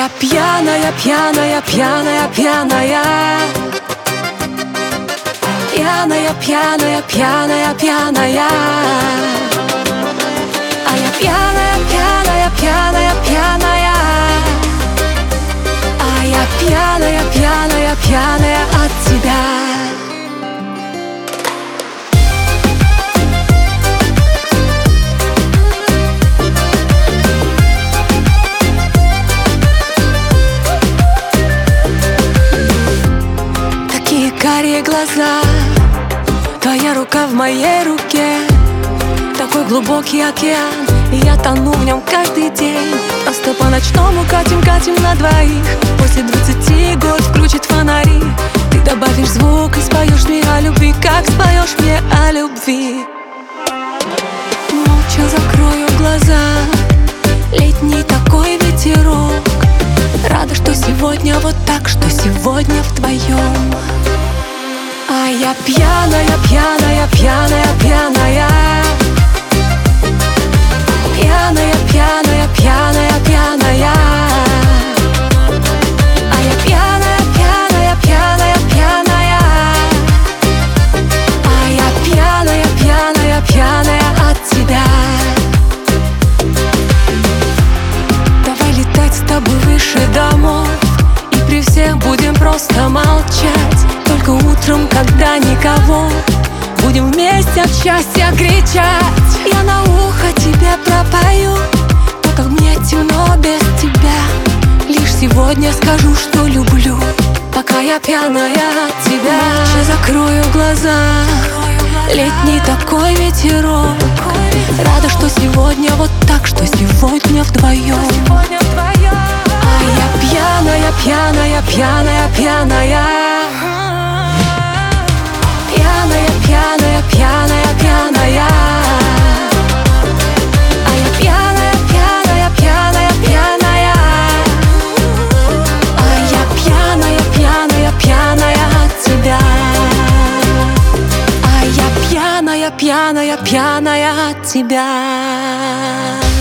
я пьяная, пьяная, пьяная, пьяная. Пьяная, пьяная, пьяная, пьяная. А я пьяная, пьяная, пьяная, пьяная. А я пьяная, пьяная, пьяная от тебя. Такие карие глаза, твоя рука в моей руке. Такой глубокий океан, и я тону в нем каждый день. Просто по ночному катим, катим на двоих. После 20 год включит фонари. Ты добавишь звук и споешь мне о любви, как споешь мне о любви. Молча закрою глаза, летний такой ветерок. Рада, что сегодня вот так, что сегодня вдвоем. А я пьяная, пьяная, пьяная, пьяная. Пьяная, пьяная, пьяная, пьяная. А я пьяная, пьяная, пьяная, пьяная. А я пьяная, пьяная, пьяная от тебя. Давай летать с тобой выше домов, и при всех будем просто молчать. Только утром, когда никого, будем вместе от счастья кричать. Я на ухо тебе пропою то, как мне темно без тебя. Лишь сегодня скажу, что люблю, пока я пьяная от тебя. Молча закрою глаза, летний такой ветерок. Рада, что сегодня вот так, что сегодня вдвоем. А я пьяная, пьяная, пьяная, пьяная. Пьяная, пьяная, пьяная, пьяная. А я пьяная, пьяная, пьяная, пьяная. А я пьяная, пьяная, пьяная от тебя. А я пьяная, пьяная, пьяная от тебя.